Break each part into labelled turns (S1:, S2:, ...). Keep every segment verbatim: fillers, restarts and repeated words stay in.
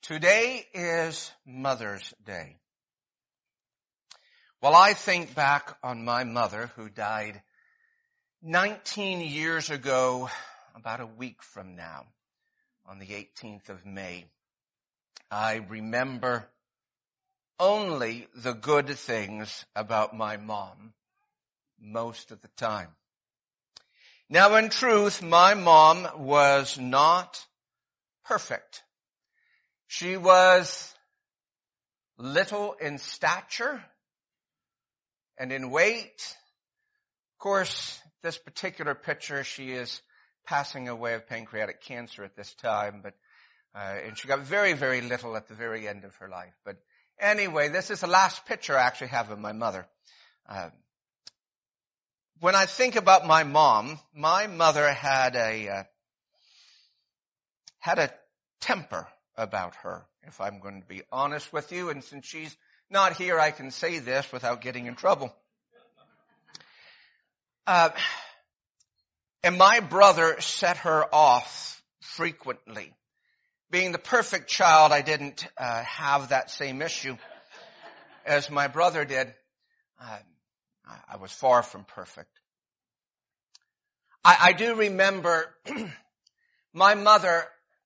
S1: Today is Mother's Day. Well, I think back on my mother who died nineteen years ago, about a week from now, on the eighteenth of May. I remember only the good things about my mom most of the time. Now, in truth, my mom was not perfect. She was little in stature and in weight. Of course, this particular picture, she is passing away of pancreatic cancer at this time, but uh, and she got very, very little at the very end of her life. But anyway, this is the last picture I actually have of my mother. Uh, when I think about my mom, my mother had a uh, had a temper about her, if I'm going to be honest with you. And since she's not here, I can say this without getting in trouble. Uh, and my brother set her off frequently. Being the perfect child, I didn't uh, have that same issue as my brother did. Uh, I was far from perfect. I, I do remember my mother.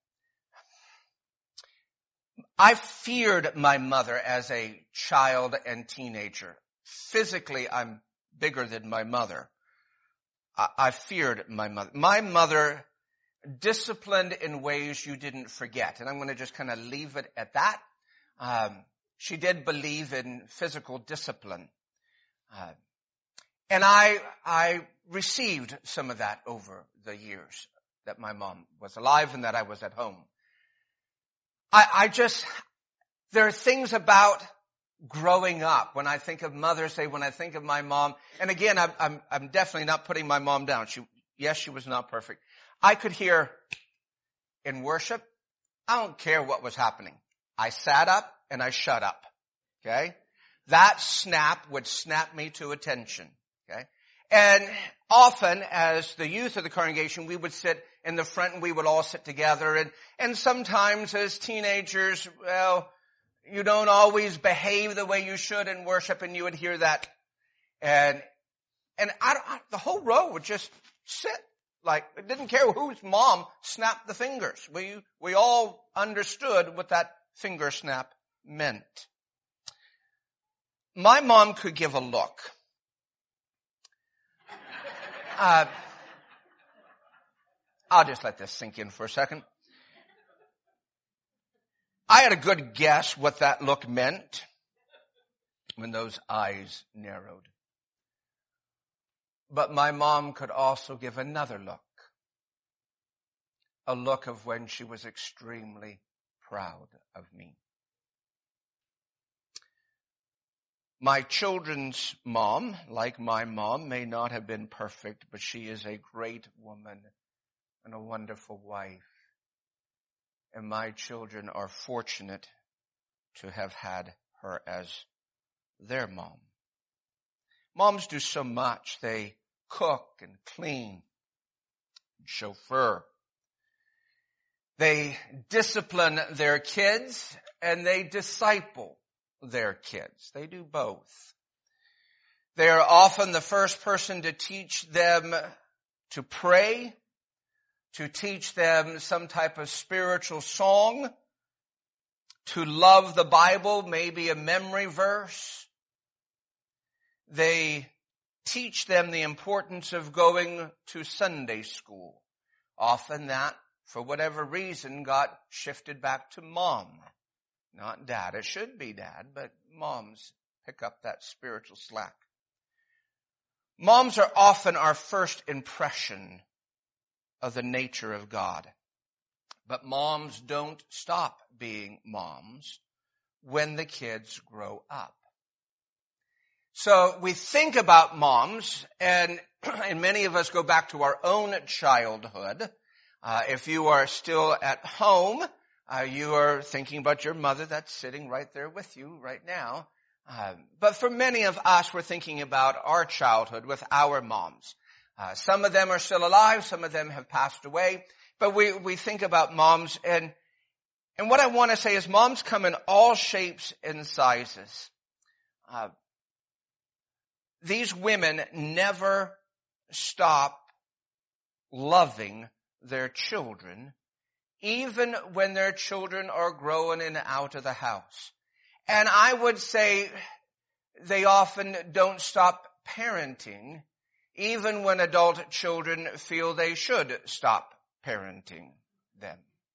S1: I feared my mother as a child and teenager. Physically, I'm bigger than my mother. I, I feared my mother. My mother disciplined in ways you didn't forget. And I'm going to just kind of leave it at that. Um, she did believe in physical discipline. Uh, and I, I received some of that over the years that my mom was alive and that I was at home. I, I just, there are things about growing up. When I think of Mother's Day, when I think of my mom, and again, I'm, I'm, I'm definitely not putting my mom down. She, yes, she was not perfect. I could hear in worship, I don't care what was happening. I sat up and I shut up. Okay? That snap would snap me to attention. Okay? And often, as the youth of the congregation, we would sit in the front and we would all sit together. And, and sometimes as teenagers, well, you don't always behave the way you should in worship, and you would hear that. And, and I, I, the whole row would just sit like, it didn't care whose mom snapped the fingers. We, we all understood what that finger snap meant. My mom could give a look. Uh, I'll just let this sink in for a second. I had a good guess what that look meant when those eyes narrowed. But my mom could also give another look. A look of when she was extremely proud of me. My children's mom, like my mom, may not have been perfect, but she is a great woman and a wonderful wife. And my children are fortunate to have had her as their mom. Moms do so much. They cook and clean, and chauffeur. They discipline their kids and they disciple their kids. They do both. They are often the first person to teach them to pray, to teach them some type of spiritual song, to love the Bible, maybe a memory verse. They teach them the importance of going to Sunday school. Often that, for whatever reason, got shifted back to mom. Not dad. It should be dad, but moms pick up that spiritual slack. Moms are often our first impression of the nature of God. But moms don't stop being moms when the kids grow up. So we think about moms, and, and many of us go back to our own childhood. Uh, if you are still at home, uh, you are thinking about your mother that's sitting right there with you right now. Uh, but for many of us, we're thinking about our childhood with our moms. Uh, some of them are still alive, some of them have passed away, but we, we think about moms, and And what I want to say is moms come in all shapes and sizes. Uh, these women never stop loving their children, even when their children are growing and out of the house. And I would say they often don't stop parenting, even when adult children feel they should stop parenting them.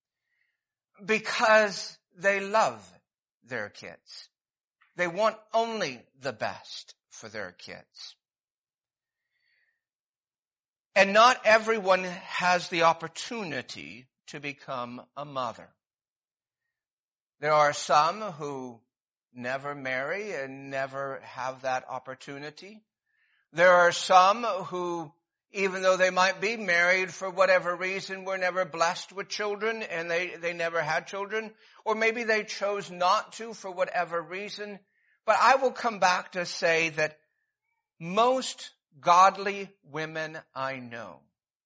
S1: Because they love their kids. They want only the best for their kids. And not everyone has the opportunity to become a mother. There are some who never marry and never have that opportunity. There are some who, even though they might be married for whatever reason, were never blessed with children and they, they never had children. Or maybe they chose not to for whatever reason. But I will come back to say that most godly women I know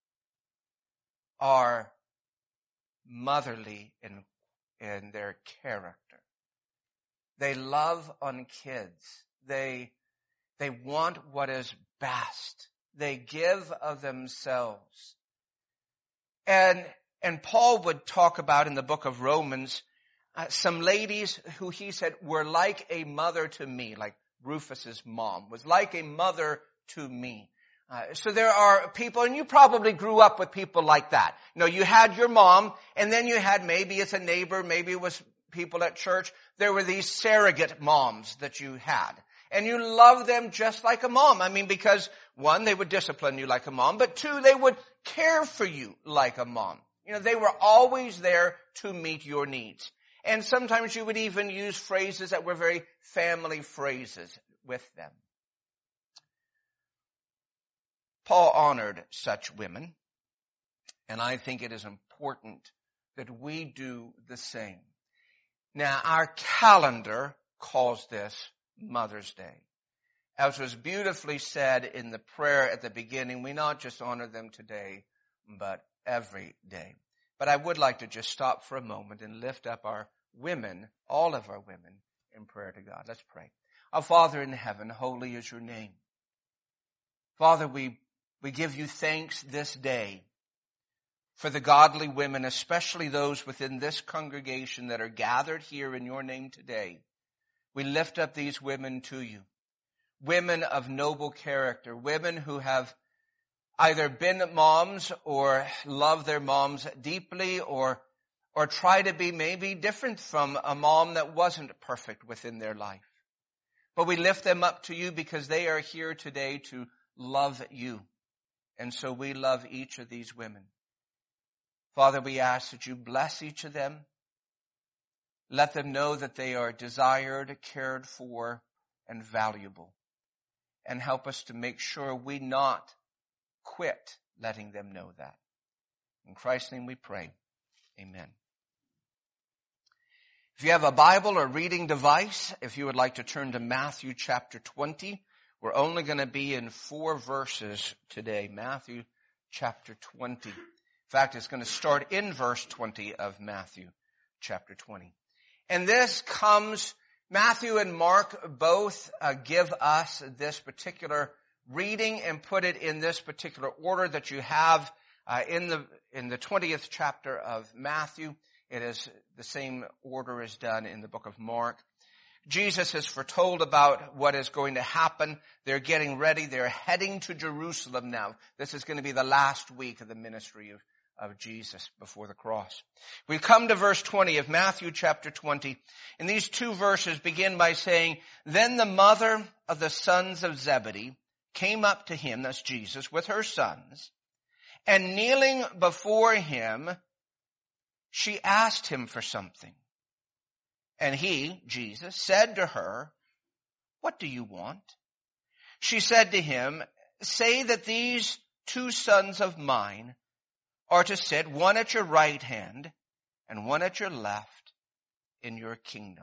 S1: are motherly in, in their character. They love on kids. They, they want what is best. They give of themselves. And, and Paul would talk about in the book of Romans, uh, some ladies who he said were like a mother to me, like Rufus's mom was like a mother to me. Uh, so there are people, and you probably grew up with people like that. You know, you had your mom, and then you had, maybe it's a neighbor, maybe it was people at church. There were these surrogate moms that you had. And you loved them just like a mom. I mean, because one, they would discipline you like a mom, but two, they would care for you like a mom. You know, they were always there to meet your needs. And sometimes you would even use phrases that were very family phrases with them. Paul honored such women, and I think it is important that we do the same. Now, our calendar calls this Mother's Day. As was beautifully said in the prayer at the beginning, we not just honor them today, but every day. But I would like to just stop for a moment and lift up our women, all of our women, in prayer to God. Let's pray. Our Father in heaven, holy is your name. Father, we, we give you thanks this day for the godly women, especially those within this congregation that are gathered here in your name today. We lift up these women to you. Women of noble character, women who have either been moms or love their moms deeply, or or try to be maybe different from a mom that wasn't perfect within their life. But we lift them up to you because they are here today to love you. And so we love each of these women. Father, we ask that you bless each of them. Let them know that they are desired, cared for, and valuable. And help us to make sure we not quit letting them know that. In Christ's name we pray. Amen. If you have a Bible or reading device, if you would like to turn to Matthew chapter twenty, we're only going to be in four verses today. Matthew chapter twenty. In fact, it's going to start in verse twenty of Matthew chapter twenty. And this comes, Matthew and Mark both uh, give us this particular reading and put it in this particular order that you have uh, in the in the twentieth chapter of Matthew. It is the same order as done in the book of Mark. Jesus has foretold about what is going to happen. They're getting ready. They're heading to Jerusalem now. This is going to be the last week of the ministry of, of Jesus before the cross. We come to verse twenty of Matthew chapter twenty. And these two verses begin by saying, "Then the mother of the sons of Zebedee came up to him," that's Jesus, "with her sons, and kneeling before him, she asked him for something. And he," Jesus, "said to her, 'What do you want?' She said to him, 'Say that these two sons of mine are to sit, one at your right hand and one at your left, in your kingdom.'"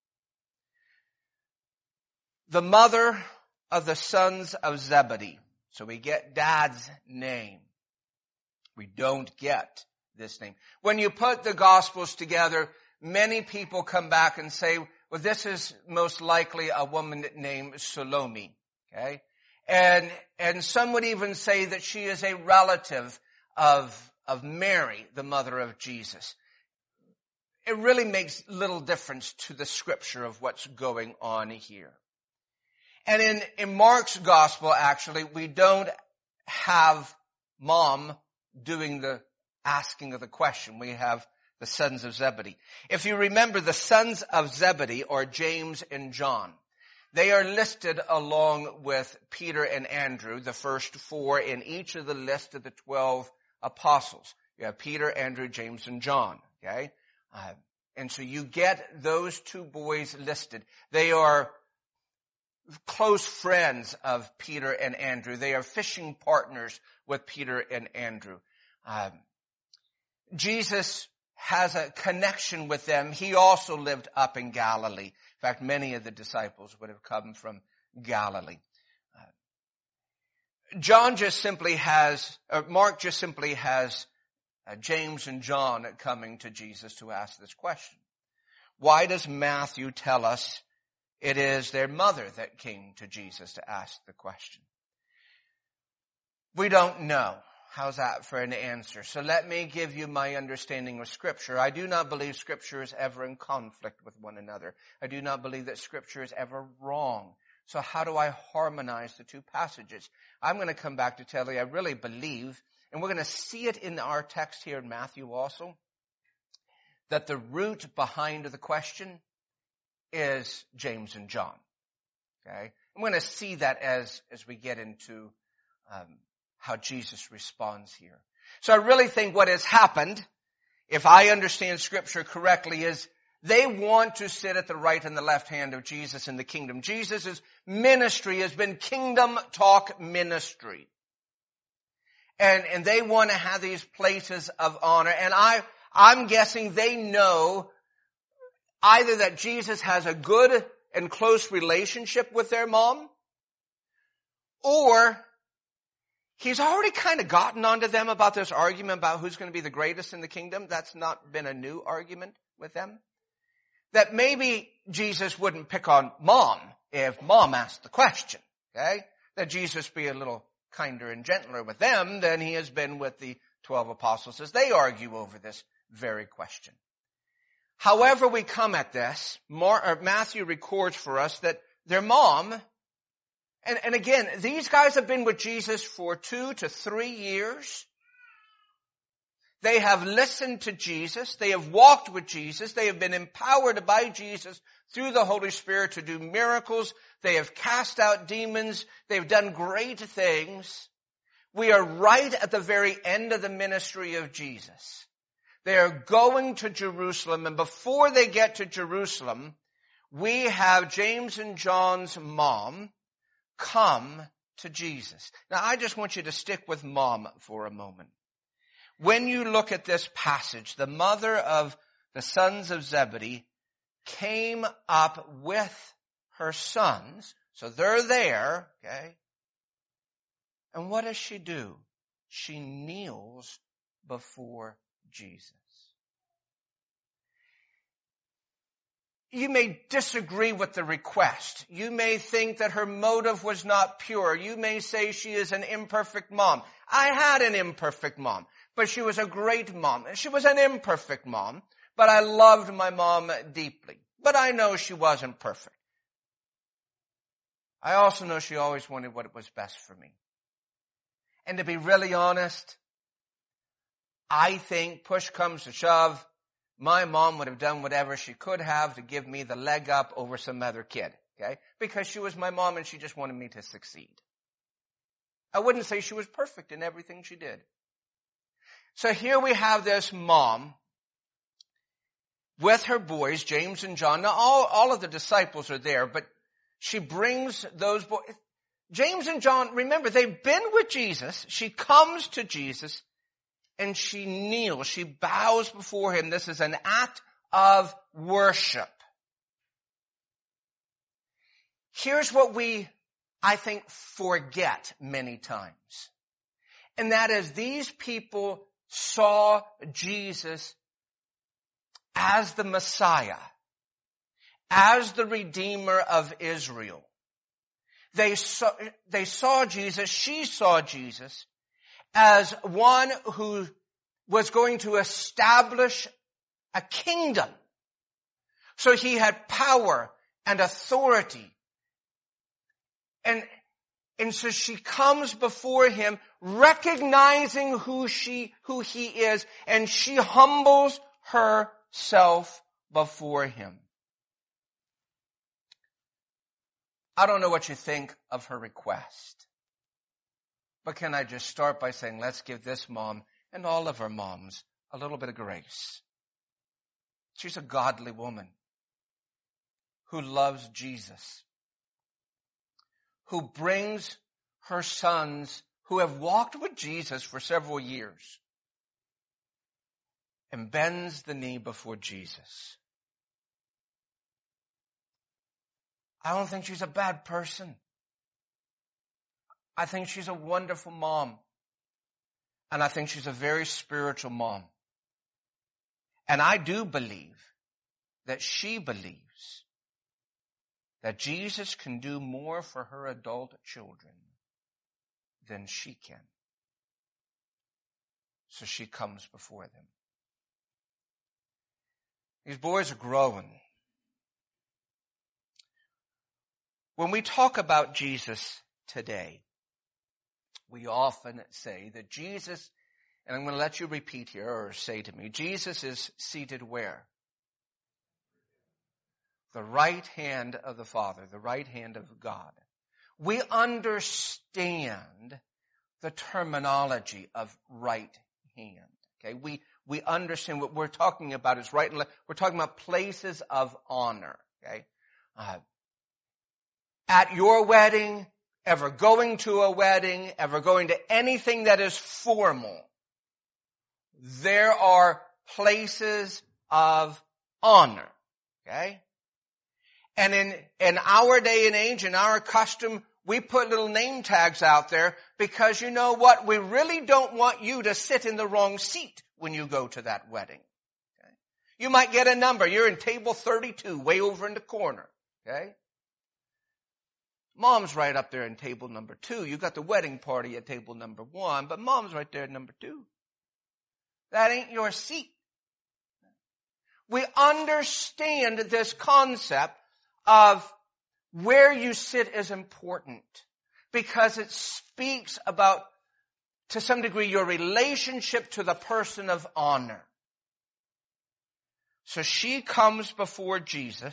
S1: The mother of the sons of Zebedee. So we get dad's name. We don't get this name. When you put the Gospels together, many people come back and say, well, this is most likely a woman named Salome. Okay? And, and some would even say that she is a relative of, of Mary, the mother of Jesus. It really makes little difference to the scripture of what's going on here. And in, in Mark's gospel, actually, we don't have mom doing the asking of the question. We have the sons of Zebedee. If you remember, the sons of Zebedee are James and John. They are listed along with Peter and Andrew, the first four in each of the list of the twelve apostles. You have Peter, Andrew, James, and John. Okay? Uh, and so you get those two boys listed. They are close friends of Peter and Andrew. They are fishing partners with Peter and Andrew. Um, Jesus has a connection with them. He also lived up in Galilee. In fact, many of the disciples would have come from Galilee. Uh, John just simply has, or Mark just simply has uh, James and John coming to Jesus to ask this question. Why does Matthew tell us it is their mother that came to Jesus to ask the question? We don't know. How's that for an answer? So let me give you my understanding of Scripture. I do not believe Scripture is ever in conflict with one another. I do not believe that Scripture is ever wrong. So how do I harmonize the two passages? I'm going to come back to tell you I really believe, and we're going to see it in our text here in Matthew also, that the root behind the question is James and John. Okay? I'm going to see that as, as we get into um, how Jesus responds here. So I really think what has happened, if I understand Scripture correctly, is they want to sit at the right and the left hand of Jesus in the kingdom. Jesus' ministry has been kingdom talk ministry. And, and they want to have these places of honor. And I, I'm guessing they know either that Jesus has a good and close relationship with their mom, or he's already kind of gotten onto them about this argument about who's going to be the greatest in the kingdom. That's not been a new argument with them. That maybe Jesus wouldn't pick on mom if mom asked the question. Okay? That Jesus be a little kinder and gentler with them than he has been with the twelve apostles as they argue over this very question. However we come at this, Matthew records for us that their mom, and, and again, these guys have been with Jesus for two to three years. They have listened to Jesus. They have walked with Jesus. They have been empowered by Jesus through the Holy Spirit to do miracles. They have cast out demons. They've done great things. We are right at the very end of the ministry of Jesus. They are going to Jerusalem, and before they get to Jerusalem, we have James and John's mom come to Jesus. Now, I just want you to stick with mom for a moment. When you look at this passage, the mother of the sons of Zebedee came up with her sons, so they're there, okay? And what does she do? She kneels before Jesus. You may disagree with the request. You may think that her motive was not pure. You may say she is an imperfect mom. I had an imperfect mom, but she was a great mom. She was an imperfect mom, but I loved my mom deeply. But I know she wasn't perfect. I also know she always wanted what was best for me. And to be really honest, I think, push comes to shove, my mom would have done whatever she could have to give me the leg up over some other kid, okay? Because she was my mom and she just wanted me to succeed. I wouldn't say she was perfect in everything she did. So here we have this mom with her boys, James and John. Now all, all of the disciples are there, but she brings those boys. James and John, remember, they've been with Jesus. She comes to Jesus. And she kneels, she bows before him. This is an act of worship. Here's what we, I think, forget many times. And that is these people saw Jesus as the Messiah, as the Redeemer of Israel. They saw, they saw Jesus, she saw Jesus, as one who was going to establish a kingdom. So he had power and authority. And, and so she comes before him recognizing who she, who he is, and she humbles herself before him. I don't know what you think of her request. But can I just start by saying, let's give this mom and all of our moms a little bit of grace. She's a godly woman who loves Jesus, who brings her sons who have walked with Jesus for several years and bends the knee before Jesus. I don't think she's a bad person. I think she's a wonderful mom. And I think she's a very spiritual mom. And I do believe that she believes that Jesus can do more for her adult children than she can. So she comes before them. These boys are growing. When we talk about Jesus today, we often say that Jesus, and I'm going to let you repeat here or say to me, Jesus is seated where? The right hand of the Father, the right hand of God. We understand the terminology of right hand. Okay, we we understand what we're talking about is right and left. We're talking about places of honor. Okay, uh, at your wedding, ever going to a wedding, ever going to anything that is formal, there are places of honor. Okay. And in, in our day and age, in our custom, we put little name tags out there because you know what? We really don't want you to sit in the wrong seat when you go to that wedding. Okay? You might get a number. You're in table thirty-two, way over in the corner. Okay? Mom's right up there in table number two. You got the wedding party at table number one, but mom's right there at number two. That ain't your seat. We understand this concept of where you sit is important because it speaks about, to some degree, your relationship to the person of honor. So she comes before Jesus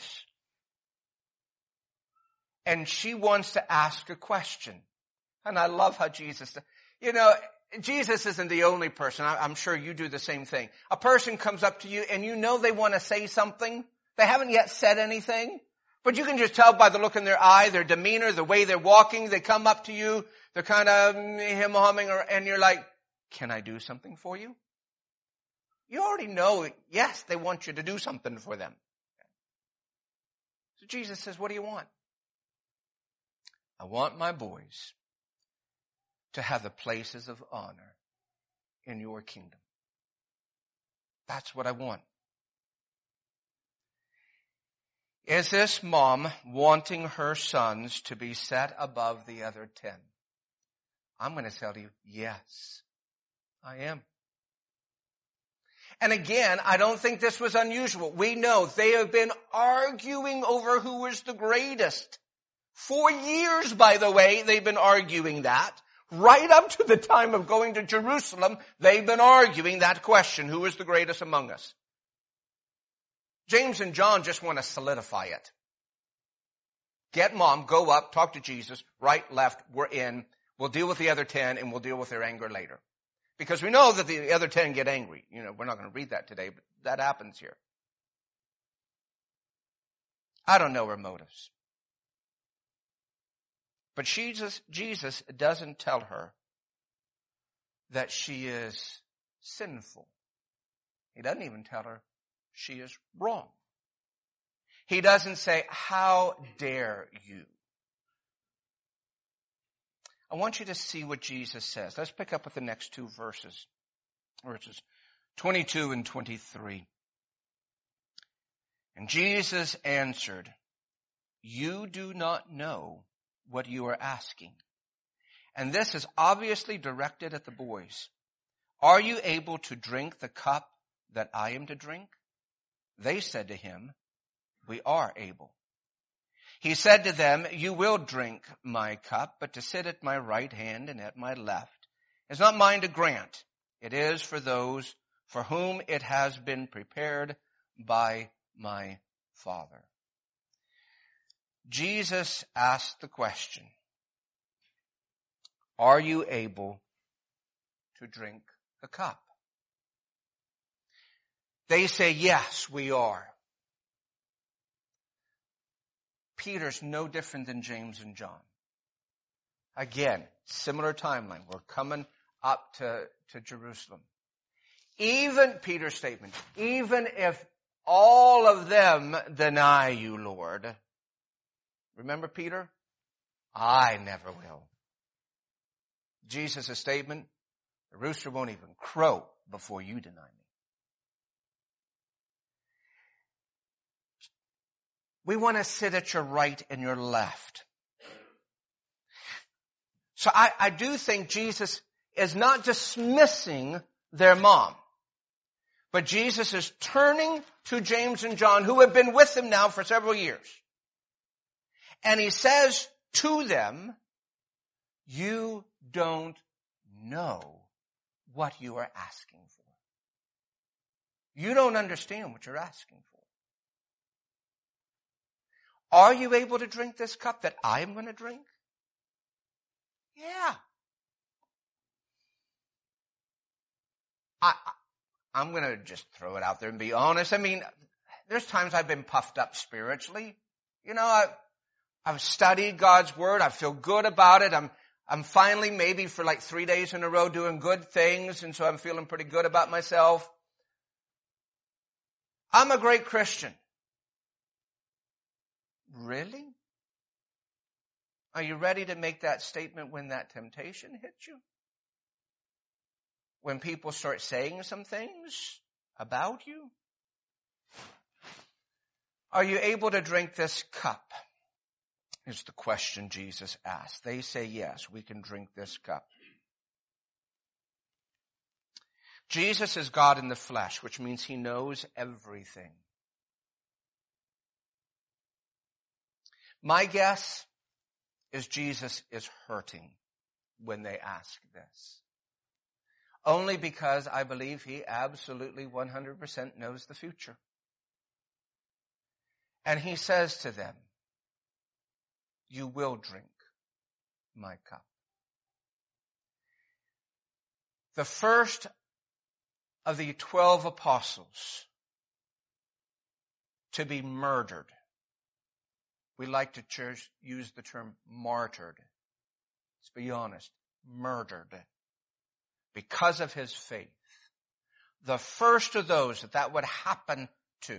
S1: and she wants to ask a question. And I love how Jesus, you know, Jesus isn't the only person. I'm sure you do the same thing. A person comes up to you and you know they want to say something. They haven't yet said anything. But you can just tell by the look in their eye, their demeanor, the way they're walking. They come up to you. They're kind of him humming, and you're like, can I do something for you? You already know, yes, they want you to do something for them. So Jesus says, what do you want? I want my boys to have the places of honor in your kingdom. That's what I want. Is this mom wanting her sons to be set above the other ten? I'm going to tell you, yes, I am. And again, I don't think this was unusual. We know they have been arguing over who was the greatest. For years, by the way, they've been arguing that. Right up to the time of going to Jerusalem, they've been arguing that question, who is the greatest among us? James and John just want to solidify it. Get mom, go up, talk to Jesus, right, left, we're in. We'll deal with the other ten and we'll deal with their anger later. Because we know that the other ten get angry. You know, we're not going to read that today, but that happens here. I don't know her motives. But Jesus, Jesus doesn't tell her that she is sinful. He doesn't even tell her she is wrong. He doesn't say, how dare you? I want you to see what Jesus says. Let's pick up with the next two verses. Verses twenty-two and twenty-three. And Jesus answered, you do not know what you are asking. And this is obviously directed at the boys. Are you able to drink the cup that I am to drink? They said to him, we are able. He said to them, you will drink my cup, but to sit at my right hand and at my left is not mine to grant. It is for those for whom it has been prepared by my Father. Jesus asked the question, are you able to drink the cup? They say, yes, we are. Peter's no different than James and John. Again, similar timeline. We're coming up to, to Jerusalem. Even, Peter's statement, even if all of them deny you, Lord. Remember Peter? I never will. Jesus' statement, the rooster won't even crow before you deny me. We want to sit at your right and your left. So I, I do think Jesus is not dismissing their mom, but Jesus is turning to James and John, who have been with him now for several years. And he says to them, you don't know what you are asking for. You don't understand what you're asking for. Are you able to drink this cup that I'm going to drink? Yeah. I, I'm going to just throw it out there and be honest. I mean, there's times I've been puffed up spiritually. You know, I, I've studied God's Word. I feel good about it. I'm, I'm finally maybe for like three days in a row doing good things, and so I'm feeling pretty good about myself. I'm a great Christian. Really? Are you ready to make that statement when that temptation hits you? When people start saying some things about you? Are you able to drink this cup? Is the question Jesus asked. They say, yes, we can drink this cup. Jesus is God in the flesh, which means he knows everything. My guess is Jesus is hurting when they ask this. Only because I believe he absolutely one hundred percent knows the future. And he says to them, you will drink my cup. The first of the twelve apostles to be murdered. We like to church, use the term martyred. Let's be honest, murdered because of his faith. The first of those that that would happen to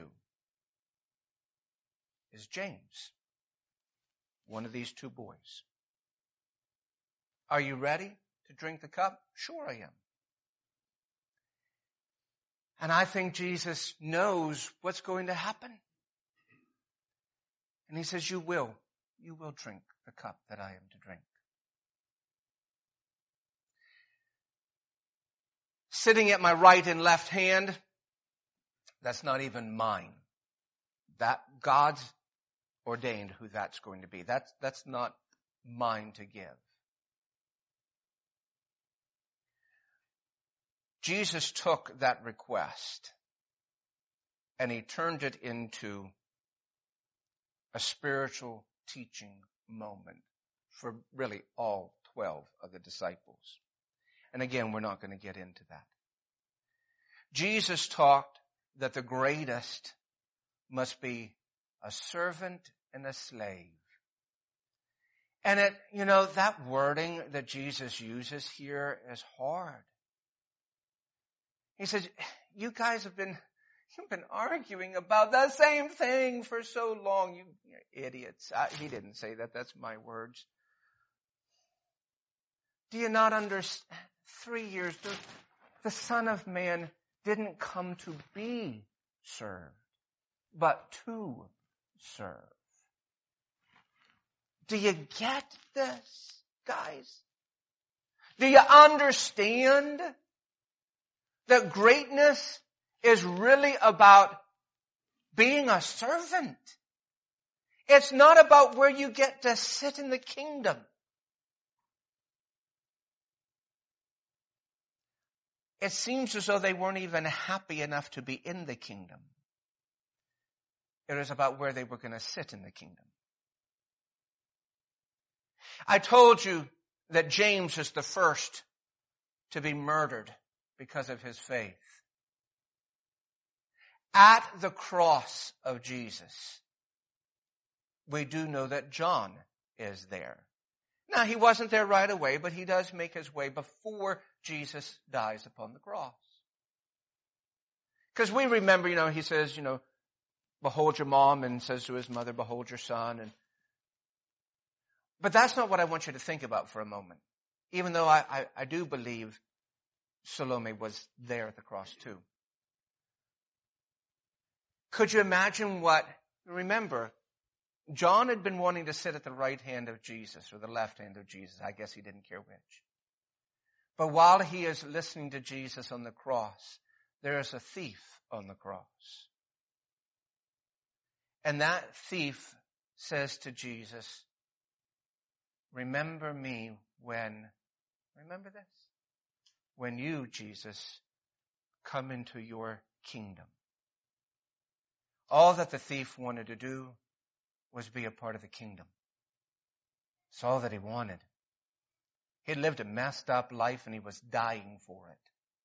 S1: is James, one of these two boys. Are you ready to drink the cup? Sure I am. And I think Jesus knows what's going to happen. And he says, you will, you will drink the cup that I am to drink. Sitting at my right and left hand, that's not even mine. That God's ordained who that's going to be. That's, that's not mine to give. Jesus took that request and he turned it into a spiritual teaching moment for really all twelve of the disciples. And again, we're not going to get into that. Jesus taught that the greatest must be a servant and a slave. And it, you know, that wording that Jesus uses here is hard. He says, you guys have been You've been arguing about the same thing for so long, you idiots. I, he didn't say that. That's my words. Do you not understand? Three years, the, the Son of Man didn't come to be served, but to serve. Do you get this, guys? Do you understand that greatness is really about being a servant? It's not about where you get to sit in the kingdom. It seems as though they weren't even happy enough to be in the kingdom. It was about where they were going to sit in the kingdom. I told you that James is the first to be murdered because of his faith. At the cross of Jesus, we do know that John is there. Now, he wasn't there right away, but he does make his way before Jesus dies upon the cross. Because we remember, you know, he says, you know, behold your mom, and says to his mother, behold your son. And But that's not what I want you to think about for a moment. Even though I, I, I do believe Salome was there at the cross too. Could you imagine what, remember, John had been wanting to sit at the right hand of Jesus or the left hand of Jesus. I guess he didn't care which. But while he is listening to Jesus on the cross, there is a thief on the cross. And that thief says to Jesus, remember me when, remember this? When you, Jesus, come into your kingdom. All that the thief wanted to do was be a part of the kingdom. It's all that he wanted. He had lived a messed up life and he was dying for it.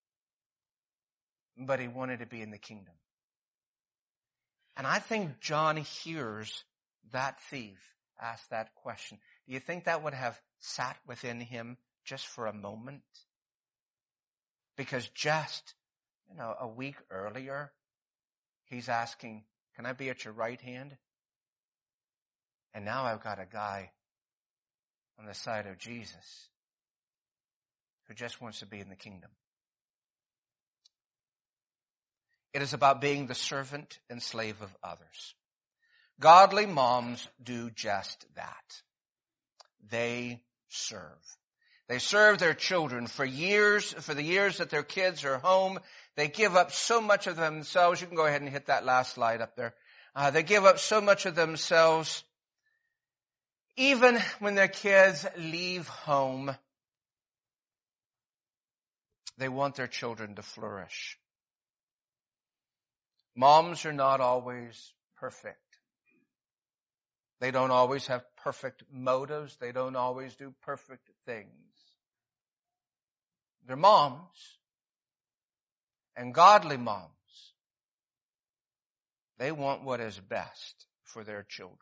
S1: But he wanted to be in the kingdom. And I think John hears that thief ask that question. Do you think that would have sat within him just for a moment? Because just, you know, a week earlier, he's asking, can I be at your right hand? And now I've got a guy on the side of Jesus who just wants to be in the kingdom. It is about being the servant and slave of others. Godly moms do just that. They serve. They serve their children for years, for the years that their kids are home. They give up so much of themselves. You can go ahead and hit that last slide up there. Uh, they give up so much of themselves. Even when their kids leave home, they want their children to flourish. Moms are not always perfect. They don't always have perfect motives. They don't always do perfect things. They're moms. And godly moms, they want what is best for their children.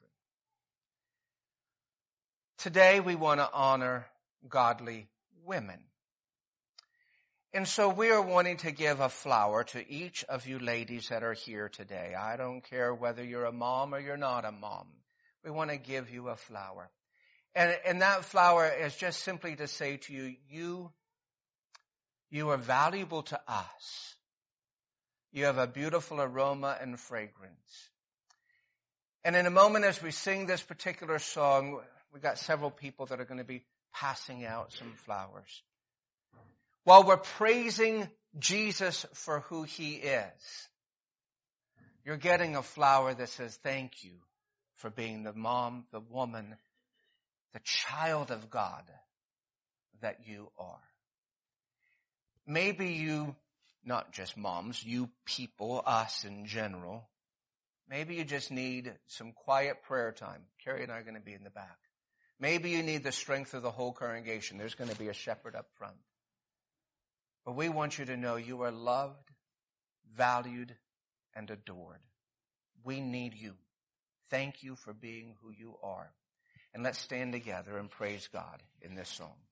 S1: Today we want to honor godly women. And so we are wanting to give a flower to each of you ladies that are here today. I don't care whether you're a mom or you're not a mom. We want to give you a flower. And, and that flower is just simply to say to you, you, you are valuable to us. You have a beautiful aroma and fragrance. And in a moment as we sing this particular song, we've got several people that are going to be passing out some flowers. While we're praising Jesus for who he is, you're getting a flower that says thank you for being the mom, the woman, the child of God that you are. Maybe you, not just moms, you people, us in general, maybe you just need some quiet prayer time. Carrie and I are going to be in the back. Maybe you need the strength of the whole congregation. There's going to be a shepherd up front. But we want you to know you are loved, valued, and adored. We need you. Thank you for being who you are. And let's stand together and praise God in this song.